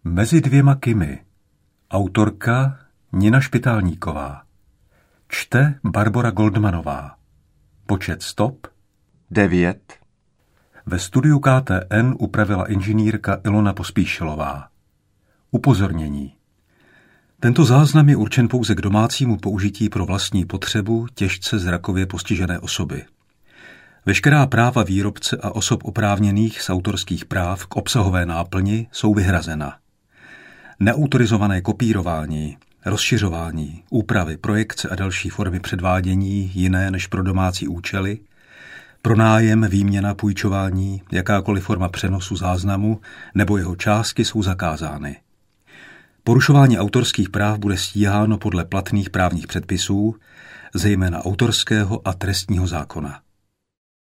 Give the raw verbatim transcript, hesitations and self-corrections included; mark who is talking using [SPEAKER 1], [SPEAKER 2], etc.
[SPEAKER 1] Mezi dvěma Kimi. Autorka Nina Špitálníková. Čte Barbora Goldmanová. Počet stop
[SPEAKER 2] devět.
[SPEAKER 1] Ve studiu K T N upravila inženýrka Ilona Pospíšilová. Upozornění. Tento záznam je určen pouze k domácímu použití pro vlastní potřebu těžce zrakově postižené osoby. Veškerá práva výrobce a osob oprávněných z autorských práv k obsahové náplni jsou vyhrazena. Neautorizované kopírování, rozšiřování, úpravy, projekce a další formy předvádění jiné než pro domácí účely, pronájem, výměna, půjčování, jakákoliv forma přenosu záznamu nebo jeho částky jsou zakázány. Porušování autorských práv bude stíháno podle platných právních předpisů, zejména autorského a trestního zákona.